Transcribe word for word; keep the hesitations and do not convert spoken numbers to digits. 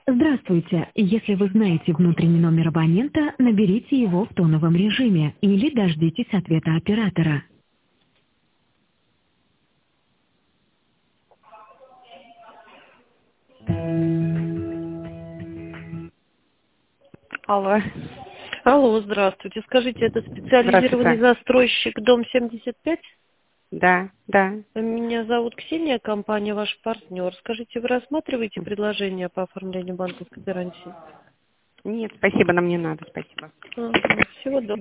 Здравствуйте. Если вы знаете внутренний номер абонента, наберите его в тоновом режиме или дождитесь ответа оператора. Алло. Алло, здравствуйте. Скажите, это специализированный Здравствуйте. застройщик дом семьдесят пять? Да, да. Меня зовут Ксения, компания ваш партнер. Скажите, вы рассматриваете предложение по оформлению банковской гарантии? Нет, спасибо, нам не надо, спасибо. Ага, всего доброго.